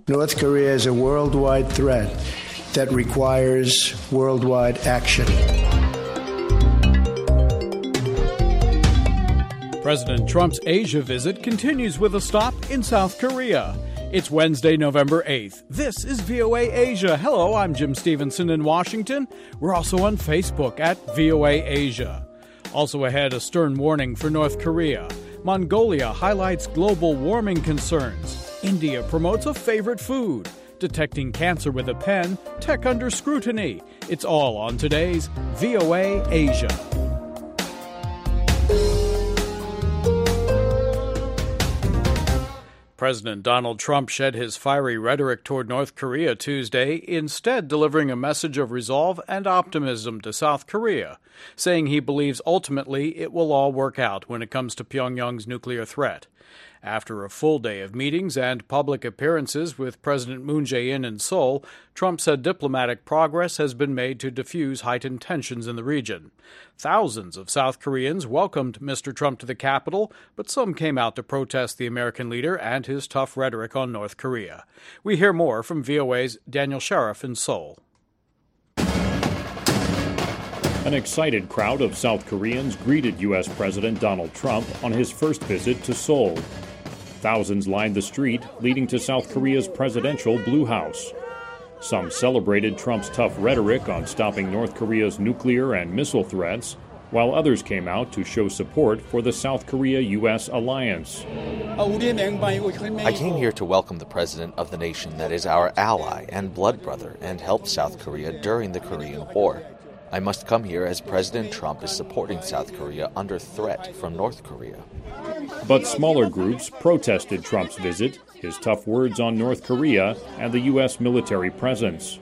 North Korea is a worldwide threat that requires worldwide action. President Trump's Asia visit continues with a stop in South Korea. It's Wednesday, November 8th. This is VOA Asia. Hello, I'm Jim Stevenson in Washington. We're also on Facebook at VOA Asia. Also ahead, a stern warning for North Korea. Mongolia highlights global warming concerns. India promotes a favorite food. Detecting cancer with a pen, tech under scrutiny. It's all on today's VOA Asia. President Donald Trump shed his fiery rhetoric toward North Korea Tuesday, instead delivering a message of resolve and optimism to South Korea, saying he believes ultimately it will all work out when it comes to Pyongyang's nuclear threat. After a full day of meetings and public appearances with President Moon Jae-in in Seoul, Trump said diplomatic progress has been made to diffuse heightened tensions in the region. Thousands of South Koreans welcomed Mr. Trump to the capital, but some came out to protest the American leader and his tough rhetoric on North Korea. We hear more from VOA's Daniel Sheriff in Seoul. An excited crowd of South Koreans greeted U.S. President Donald Trump on his first visit to Seoul. Thousands lined the street leading to South Korea's presidential Blue House. Some celebrated Trump's tough rhetoric on stopping North Korea's nuclear and missile threats, while others came out to show support for the South Korea-U.S. alliance. I came here to welcome the president of the nation that is our ally and blood brother and helped South Korea during the Korean War. I must come here as President Trump is supporting South Korea under threat from North Korea. But smaller groups protested Trump's visit, his tough words on North Korea, and the U.S. military presence.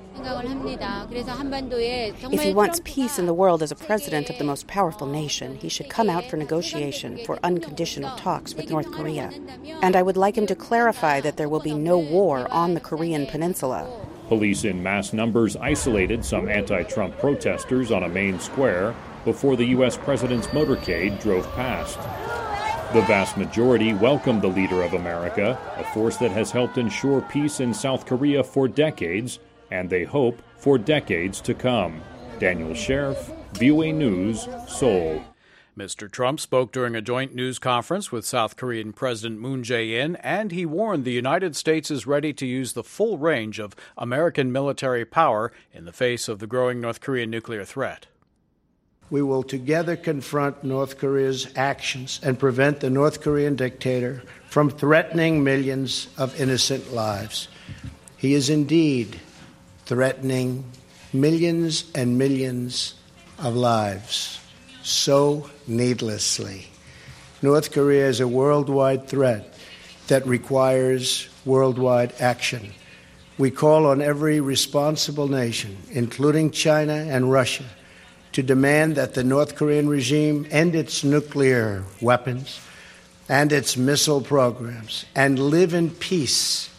If he wants peace in the world as a president of the most powerful nation, he should come out for negotiation for unconditional talks with North Korea. And I would like him to clarify that there will be no war on the Korean peninsula. Police in mass numbers isolated some anti-Trump protesters on a main square before the U.S. president's motorcade drove past. The vast majority welcomed the leader of America, a force that has helped ensure peace in South Korea for decades, and they hope for decades to come. Daniel Sheriff, VOA News, Seoul. Mr. Trump spoke during a joint news conference with South Korean President Moon Jae-in, and he warned the United States is ready to use the full range of American military power in the face of the growing North Korean nuclear threat. We will together confront North Korea's actions and prevent the North Korean dictator from threatening millions of innocent lives. He is indeed threatening millions and millions of lives so needlessly. North Korea is a worldwide threat that requires worldwide action. We call on every responsible nation, including China and Russia, to demand that the North Korean regime end its nuclear weapons and its missile programs and live in peace.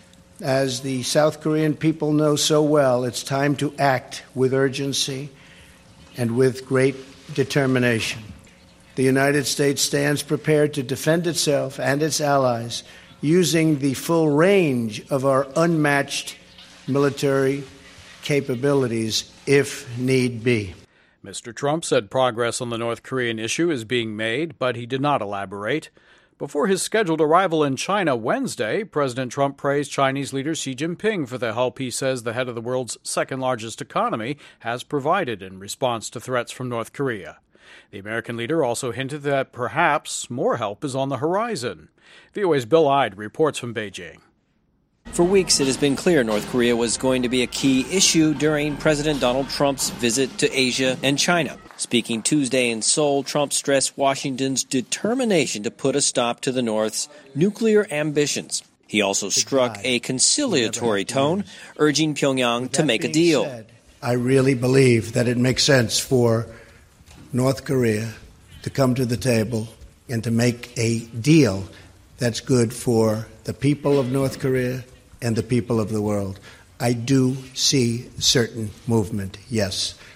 As the South Korean people know so well, it's time to act with urgency and with great determination. The United States stands prepared to defend itself and its allies using the full range of our unmatched military capabilities if need be. Mr. Trump said progress on the North Korean issue is being made, but he did not elaborate. Before his scheduled arrival in China Wednesday, President Trump praised Chinese leader Xi Jinping for the help he says the head of the world's second-largest economy has provided in response to threats from North Korea. The American leader also hinted that perhaps more help is on the horizon. VOA's Bill Ide reports from Beijing. For weeks, it has been clear North Korea was going to be a key issue during President Donald Trump's visit to Asia and China. Speaking Tuesday in Seoul, Trump stressed Washington's determination to put a stop to the North's nuclear ambitions. He also struck a conciliatory tone, urging Pyongyang to make a deal. I really believe that it makes sense for North Korea to come to the table and to make a deal that's good for the people of North Korea and the people of the world. I do see certain movement, yes.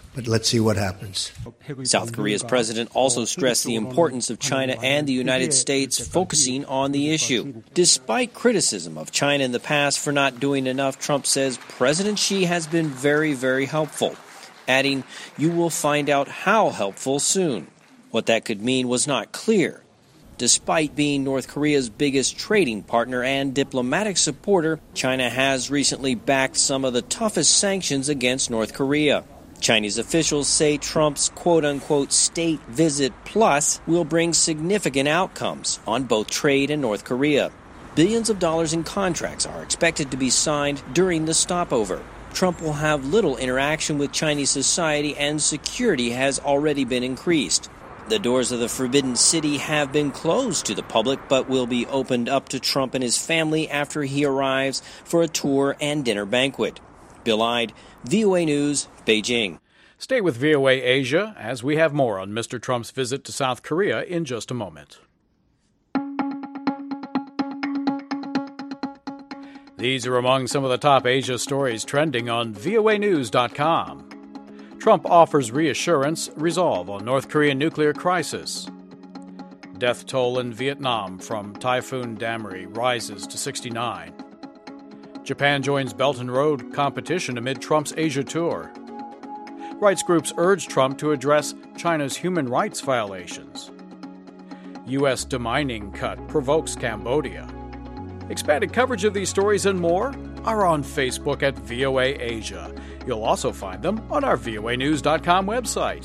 But let's see what happens. South Korea's president also stressed the importance of China and the United States focusing on the issue. Despite criticism of China in the past for not doing enough, Trump says President Xi has been very, very helpful, adding, "You will find out how helpful soon." What that could mean was not clear. Despite being North Korea's biggest trading partner and diplomatic supporter, China has recently backed some of the toughest sanctions against North Korea. Chinese officials say Trump's quote-unquote state visit plus will bring significant outcomes on both trade and North Korea. Billions of dollars in contracts are expected to be signed during the stopover. Trump will have little interaction with Chinese society, and security has already been increased. The doors of the Forbidden City have been closed to the public, but will be opened up to Trump and his family after he arrives for a tour and dinner banquet. Bill Ide, VOA News, Beijing. Stay with VOA Asia as we have more on Mr. Trump's visit to South Korea in just a moment. These are among some of the top Asia stories trending on voanews.com. Trump offers reassurance, resolve on North Korean nuclear crisis. Death toll in Vietnam from Typhoon Damri rises to 69. Japan joins Belt and Road competition amid Trump's Asia tour. Rights groups urge Trump to address China's human rights violations. U.S. demining cut provokes Cambodia. Expanded coverage of these stories and more are on Facebook at VOA Asia. You'll also find them on our voanews.com website.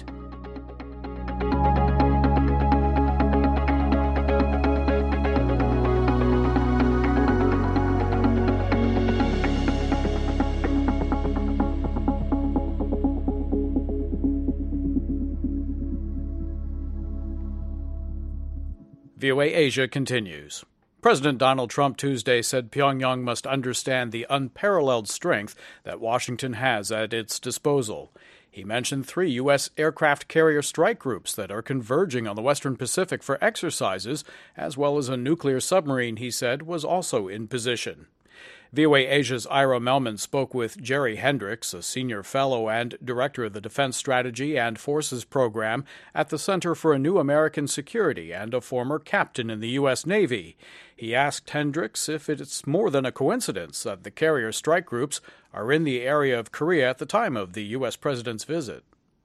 VOA Asia continues. President Donald Trump Tuesday said Pyongyang must understand the unparalleled strength that Washington has at its disposal. He mentioned 3 U.S. aircraft carrier strike groups that are converging on the Western Pacific for exercises, as well as a nuclear submarine, he said, was also in position. VOA Asia's Ira Melman spoke with Jerry Hendricks, a senior fellow and director of the Defense Strategy and Forces Program at the Center for a New American Security and a former captain in the U.S. Navy. He asked Hendricks if it's more than a coincidence that the carrier strike groups are in the area of Korea at the time of the U.S. president's visit.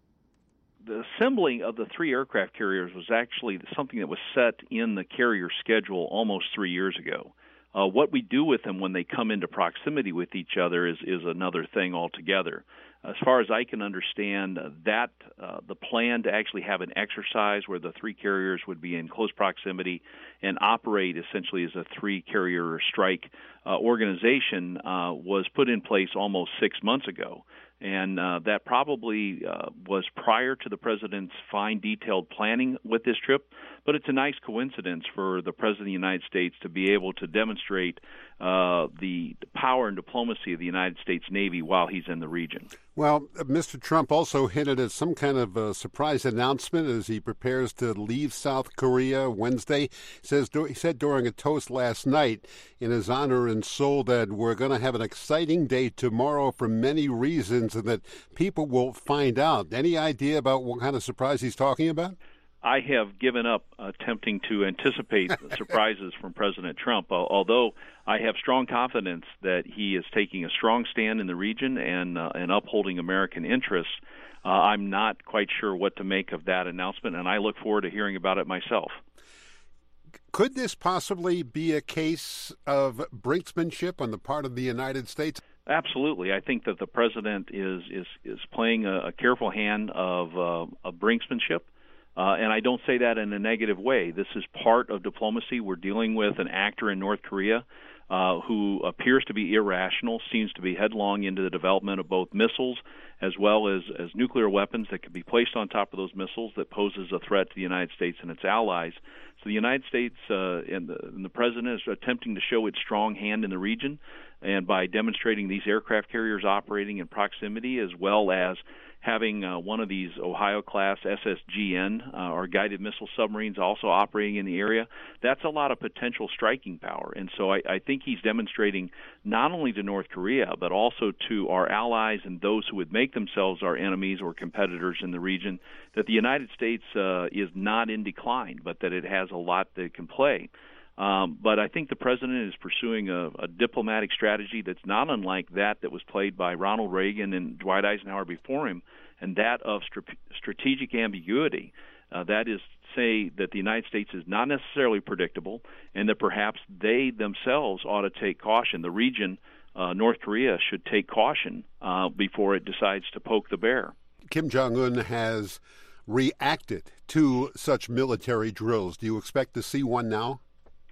The assembling of the 3 aircraft carriers was actually something that was set in the carrier schedule almost 3 years ago. What we do with them when they come into proximity with each other is another thing altogether. As far as I can understand, the plan to actually have an exercise where the 3 carriers would be in close proximity and operate essentially as a 3-carrier strike organization was put in place almost 6 months ago. And that probably was prior to the president's fine, detailed planning with this trip. But it's a nice coincidence for the president of the United States to be able to demonstrate the power and diplomacy of the United States Navy while he's in the region. Well, Mr. Trump also hinted at some kind of a surprise announcement as he prepares to leave South Korea Wednesday. He said during a toast last night in his honor in Seoul that we're going to have an exciting day tomorrow for many reasons and that people will find out. Any idea about what kind of surprise he's talking about? I have given up attempting to anticipate surprises from President Trump, although I have strong confidence that he is taking a strong stand in the region and upholding American interests. I'm not quite sure what to make of that announcement, and I look forward to hearing about it myself. Could this possibly be a case of brinksmanship on the part of the United States? Absolutely. I think that the president is playing a careful hand of brinksmanship. And I don't say that in a negative way. This is part of diplomacy. We're dealing with an actor in North Korea who appears to be irrational, seems to be headlong into the development of both missiles as well as nuclear weapons that could be placed on top of those missiles that poses a threat to the United States and its allies. So the United States and the president is attempting to show its strong hand in the region, and by demonstrating these aircraft carriers operating in proximity as well as having one of these Ohio-class SSGN, or guided missile submarines, also operating in the area, that's a lot of potential striking power. And so I think he's demonstrating not only to North Korea, but also to our allies and those who would make themselves our enemies or competitors in the region, that the United States is not in decline, but that it has a lot that it can play. But I think the president is pursuing a diplomatic strategy that's not unlike that was played by Ronald Reagan and Dwight Eisenhower before him, and that of strategic ambiguity. That is, say that the United States is not necessarily predictable, and that perhaps they themselves ought to take caution. The region, North Korea, should take caution before it decides to poke the bear. Kim Jong-un has reacted to such military drills. Do you expect to see one now?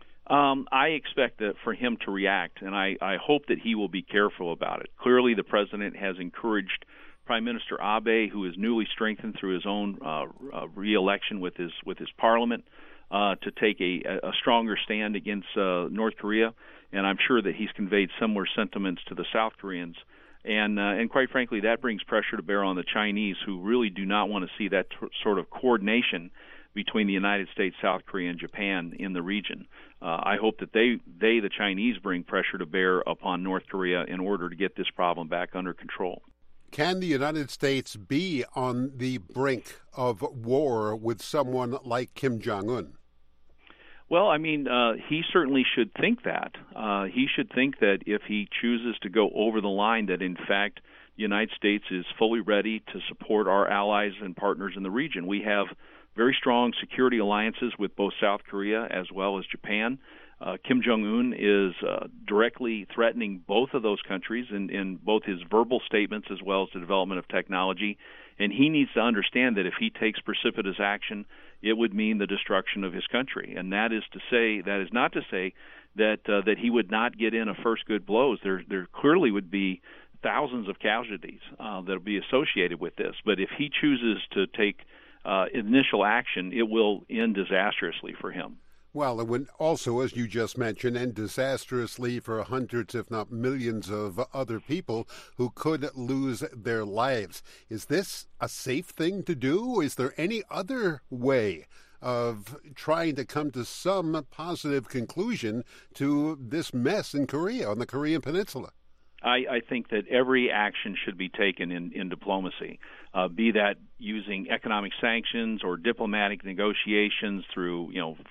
I expect that for him to react, and I hope that he will be careful about it. Clearly, the president has encouraged Prime Minister Abe, who is newly strengthened through his own re-election with his parliament, to take a stronger stand against North Korea, and I'm sure that he's conveyed similar sentiments to the South Koreans. And quite frankly, that brings pressure to bear on the Chinese, who really do not want to see that sort of coordination between the United States, South Korea, and Japan in the region. I hope that the Chinese, bring pressure to bear upon North Korea in order to get this problem back under control. Can the United States be on the brink of war with someone like Kim Jong-un? Well, I mean, he certainly should think that. He should think that if he chooses to go over the line, that in fact the United States is fully ready to support our allies and partners in the region. We have very strong security alliances with both South Korea as well as Japan. Kim Jong-un is directly threatening both of those countries in both his verbal statements as well as the development of technology. And he needs to understand that if he takes precipitous action, it would mean the destruction of his country. And that is not to say that he would not get in a first good blows. There clearly would be thousands of casualties that will be associated with this. But if he chooses to take initial action, it will end disastrously for him. Well, it would also, as you just mentioned, end disastrously for hundreds, if not millions, of other people who could lose their lives. Is this a safe thing to do? Is there any other way of trying to come to some positive conclusion to this mess in Korea, on the Korean Peninsula? I think that every action should be taken in diplomacy, be that using economic sanctions or diplomatic negotiations through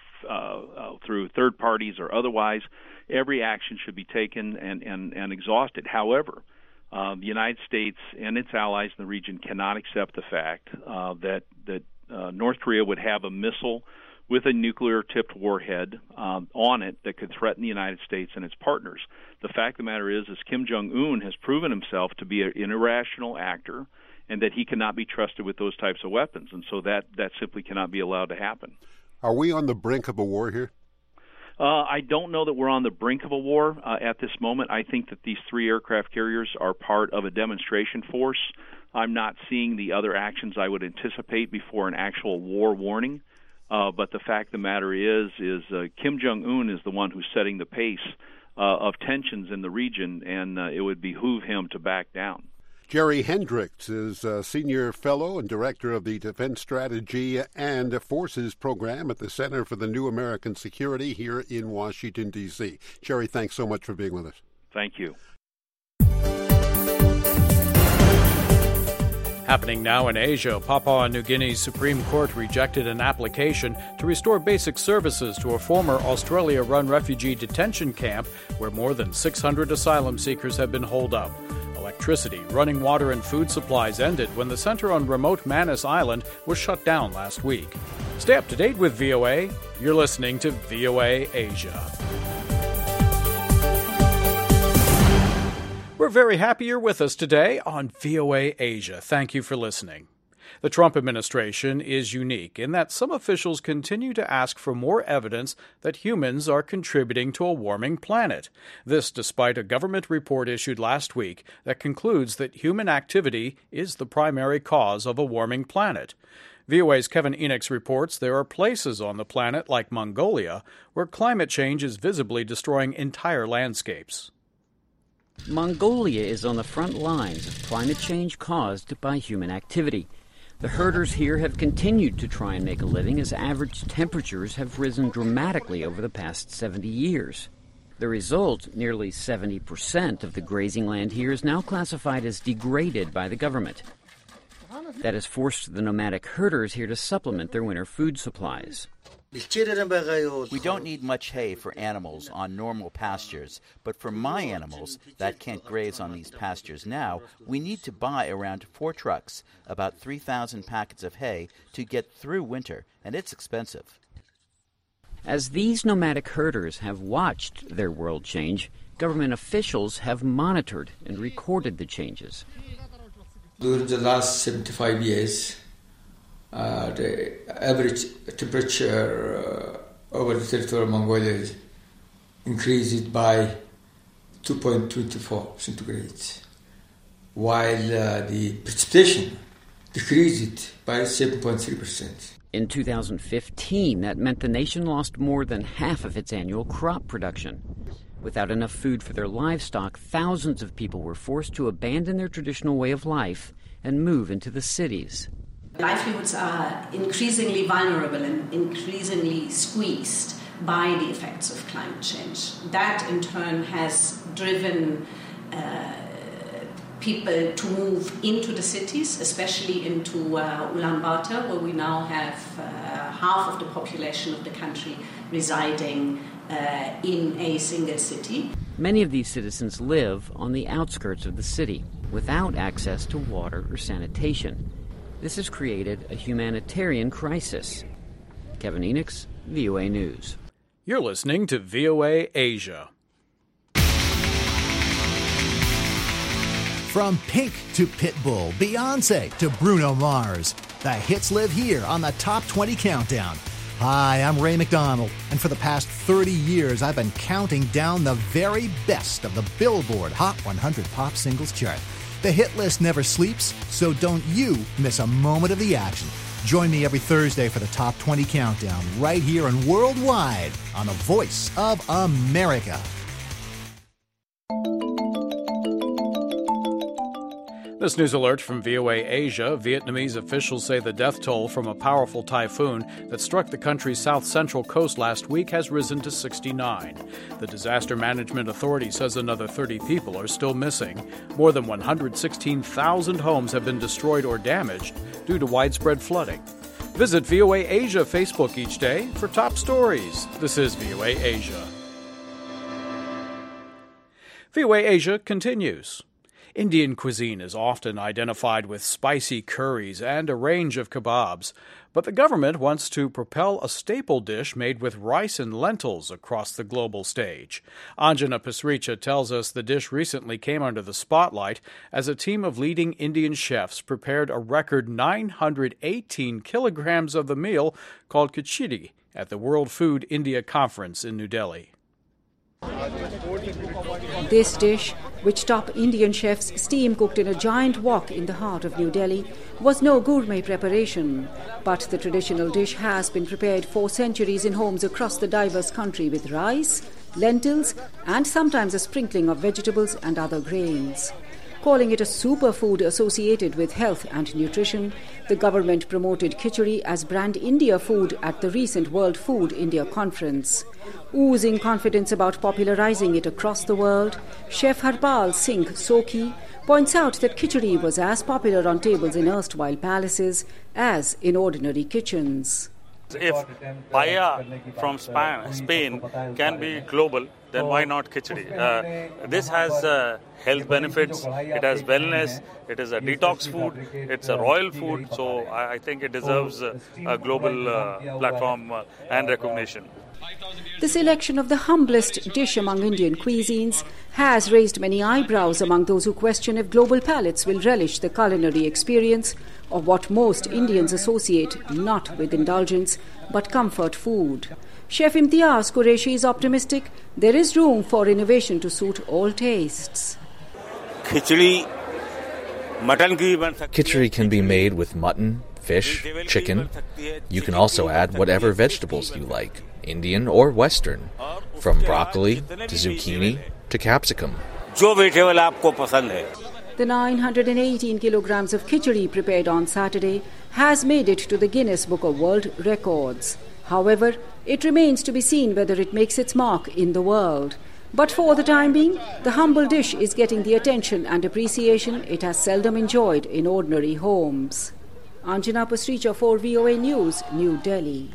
third parties or otherwise. Every action should be taken and exhausted. However, the United States and its allies in the region cannot accept the fact that North Korea would have a missile with a nuclear-tipped warhead on it that could threaten the United States and its partners. The fact of the matter is Kim Jong-un has proven himself to be an irrational actor, and that he cannot be trusted with those types of weapons, and so that simply cannot be allowed to happen. Are we on the brink of a war here? I don't know that we're on the brink of a war at this moment. I think that these three aircraft carriers are part of a demonstration force. I'm not seeing the other actions I would anticipate before an actual war warning. But the fact of the matter is Kim Jong-un is the one who's setting the pace of tensions in the region, and it would behoove him to back down. Jerry Hendricks is a senior fellow and director of the Defense Strategy and Forces Program at the Center for the New American Security here in Washington, D.C. Jerry, thanks so much for being with us. Thank you. Happening now in Asia, Papua New Guinea's Supreme Court rejected an application to restore basic services to a former Australia-run refugee detention camp where more than 600 asylum seekers have been holed up. Electricity, running water, and food supplies ended when the center on remote Manus Island was shut down last week. Stay up to date with VOA. You're listening to VOA Asia. We're very happy you're with us today on VOA Asia. Thank you for listening. The Trump administration is unique in that some officials continue to ask for more evidence that humans are contributing to a warming planet. This despite a government report issued last week that concludes that human activity is the primary cause of a warming planet. VOA's Kevin Enochs reports there are places on the planet, like Mongolia, where climate change is visibly destroying entire landscapes. Mongolia is on the front lines of climate change caused by human activity. The herders here have continued to try and make a living as average temperatures have risen dramatically over the past 70 years. The result, nearly 70% of the grazing land here is now classified as degraded by the government. That has forced the nomadic herders here to supplement their winter food supplies. We don't need much hay for animals on normal pastures, but for my animals that can't graze on these pastures now, we need to buy around 4 trucks, about 3,000 packets of hay to get through winter, and it's expensive. As these nomadic herders have watched their world change, government officials have monitored and recorded the changes. During the last 75 years, the average temperature over the territory of Mongolia increased by 2.24 centigrade, while the precipitation decreased by 7.3%. In 2015, that meant the nation lost more than half of its annual crop production. Without enough food for their livestock, thousands of people were forced to abandon their traditional way of life and move into the cities. Livelihoods are increasingly vulnerable and increasingly squeezed by the effects of climate change. That, in turn, has driven people to move into the cities, especially into Ulaanbaatar, where we now have half of the population of the country residing in a single city. Many of these citizens live on the outskirts of the city without access to water or sanitation. This has created a humanitarian crisis. Kevin Enochs, VOA News. You're listening to VOA Asia. From Pink to Pitbull, Beyonce to Bruno Mars, the hits live here on the Top 20 Countdown. Hi, I'm Ray McDonald, and for the past 30 years, I've been counting down the very best of the Billboard Hot 100 Pop Singles chart. The hit list never sleeps, so don't you miss a moment of the action. Join me every Thursday for the Top 20 Countdown, right here and worldwide on the Voice of America. This news alert from VOA Asia. Vietnamese officials say the death toll from a powerful typhoon that struck the country's south-central coast last week has risen to 69. The Disaster Management Authority says another 30 people are still missing. More than 116,000 homes have been destroyed or damaged due to widespread flooding. Visit VOA Asia Facebook each day for top stories. This is VOA Asia. VOA Asia continues. Indian cuisine is often identified with spicy curries and a range of kebabs, but the government wants to propel a staple dish made with rice and lentils across the global stage. Anjana Pasricha tells us the dish recently came under the spotlight as a team of leading Indian chefs prepared a record 918 kilograms of the meal called khichdi at the World Food India Conference in New Delhi. This dish, which top Indian chefs steam-cooked in a giant wok in the heart of New Delhi, was no gourmet preparation. But the traditional dish has been prepared for centuries in homes across the diverse country with rice, lentils, and sometimes a sprinkling of vegetables and other grains. Calling it a superfood associated with health and nutrition, the government promoted khichdi as brand India food at the recent World Food India Conference. Oozing confidence about popularizing it across the world, Chef Harpal Singh Sokhi points out that khichdi was as popular on tables in erstwhile palaces as in ordinary kitchens. If paella from Spain can be global, then why not khichdi? This has health benefits, it has wellness, it is a detox food, it's a royal food, so I think it deserves a global platform and recognition. The selection of the humblest dish among Indian cuisines has raised many eyebrows among those who question if global palates will relish the culinary experience of what most Indians associate not with indulgence but comfort food. Chef Imtiaz Qureshi is optimistic there is room for innovation to suit all tastes. Khichdi can be made with mutton, fish, chicken. You can also add whatever vegetables you like, Indian or Western, from broccoli to zucchini to capsicum. जो vegetable आपको पसंद है. The 918 kilograms of khichdi prepared on Saturday has made it to the Guinness Book of World Records. However, it remains to be seen whether it makes its mark in the world. But for the time being, the humble dish is getting the attention and appreciation it has seldom enjoyed in ordinary homes. Anjana Pasricha for VOA News, New Delhi.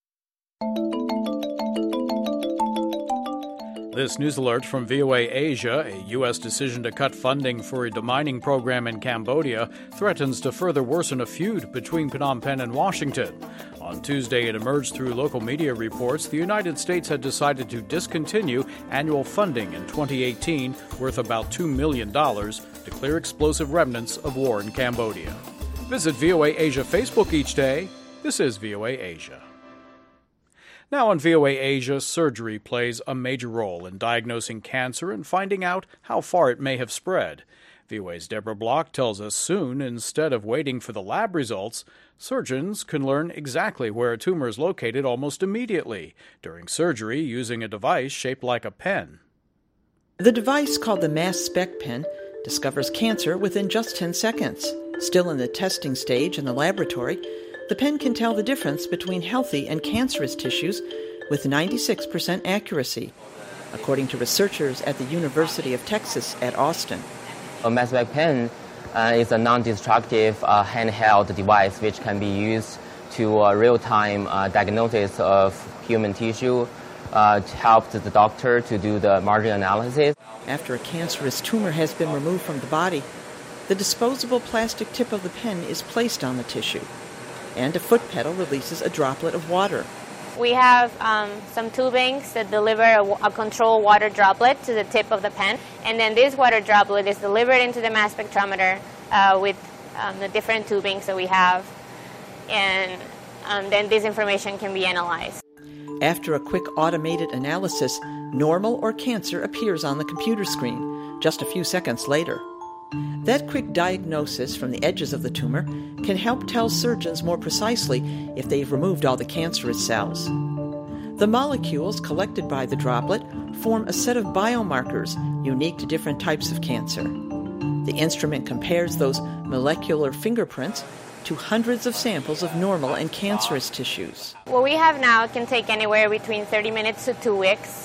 This news alert from VOA Asia: a U.S. decision to cut funding for a demining program in Cambodia threatens to further worsen a feud between Phnom Penh and Washington. On Tuesday, it emerged through local media reports the United States had decided to discontinue annual funding in 2018 worth about $2 million to clear explosive remnants of war in Cambodia. Visit VOA Asia Facebook each day. This is VOA Asia. Now on VOA Asia, surgery plays a major role in diagnosing cancer and finding out how far it may have spread. VOA's Deborah Block tells us soon, instead of waiting for the lab results, surgeons can learn exactly where a tumor is located almost immediately during surgery using a device shaped like a pen. The device, called the mass spec pen, discovers cancer within just 10 seconds. Still in the testing stage in the laboratory, the pen can tell the difference between healthy and cancerous tissues with 96% accuracy, according to researchers at the University of Texas at Austin. A mass spec pen is a non-destructive handheld device which can be used to real-time diagnosis of human tissue, to help the doctor to do the margin analysis. After a cancerous tumor has been removed from the body, the disposable plastic tip of the pen is placed on the tissue, and a foot pedal releases a droplet of water. We have some tubings that deliver a controlled water droplet to the tip of the pen, and then this water droplet is delivered into the mass spectrometer with the different tubings that we have, and then this information can be analyzed. After a quick automated analysis, normal or cancer appears on the computer screen just a few seconds later. That quick diagnosis from the edges of the tumor can help tell surgeons more precisely if they've removed all the cancerous cells. The molecules collected by the droplet form a set of biomarkers unique to different types of cancer. The instrument compares those molecular fingerprints to hundreds of samples of normal and cancerous tissues. What we have now can take anywhere between 30 minutes to 2 weeks,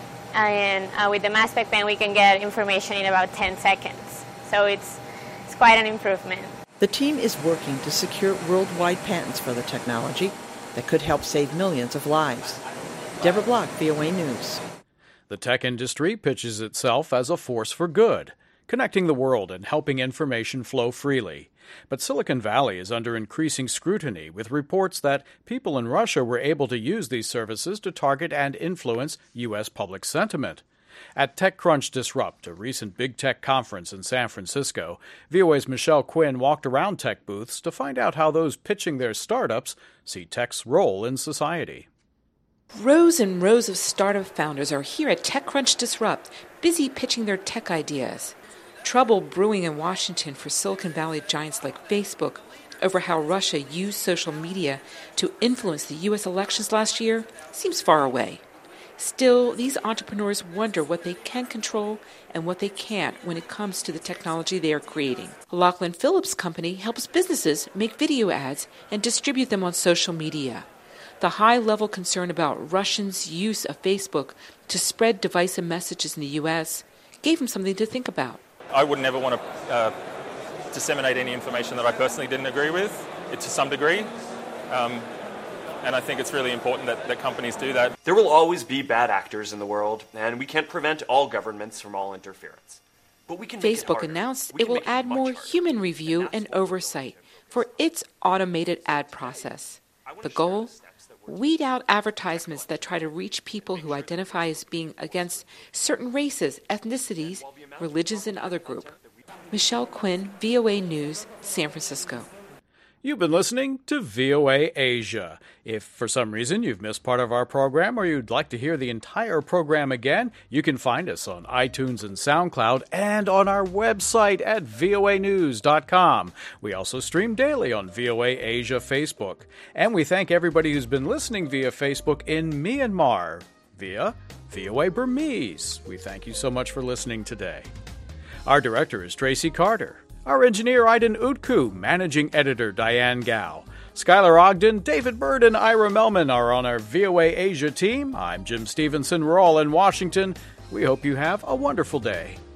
and with the mass spec pen we can get information in about 10 seconds. So it's quite an improvement. The team is working to secure worldwide patents for the technology that could help save millions of lives. Deborah Block, VOA News. The tech industry pitches itself as a force for good, connecting the world and helping information flow freely. But Silicon Valley is under increasing scrutiny, with reports that people in Russia were able to use these services to target and influence U.S. public sentiment. At TechCrunch Disrupt, a recent big tech conference in San Francisco, VOA's Michelle Quinn walked around tech booths to find out how those pitching their startups see tech's role in society. Rows and rows of startup founders are here at TechCrunch Disrupt, busy pitching their tech ideas. Trouble brewing in Washington for Silicon Valley giants like Facebook over how Russia used social media to influence the U.S. elections last year seems far away. Still, these entrepreneurs wonder what they can control and what they can't when it comes to the technology they are creating. Lachlan Phillips' company helps businesses make video ads and distribute them on social media. The high-level concern about Russians' use of Facebook to spread divisive messages in the U.S. gave him something to think about. I would never want to disseminate any information that I personally didn't agree with, to some degree. And I think it's really important that companies do that. There will always be bad actors in the world, and we can't prevent all governments from all interference. But we can Facebook announced it will add more human review and oversight for its automated ad process. The goal? Weed out advertisements that try to reach people who identify as being against certain races, ethnicities, religions, and other groups. Michelle Quinn, VOA News, San Francisco. You've been listening to VOA Asia. If for some reason you've missed part of our program or you'd like to hear the entire program again, you can find us on iTunes and SoundCloud and on our website at voanews.com. We also stream daily on VOA Asia Facebook. And we thank everybody who's been listening via Facebook in Myanmar. via VOA Burmese. We thank you so much for listening today. Our director is Tracy Carter. Our engineer, Aiden Utku. Managing editor, Diane Gao. Skylar Ogden, David Bird, and Ira Melman are on our VOA Asia team. I'm Jim Stevenson. We're all in Washington. We hope you have a wonderful day.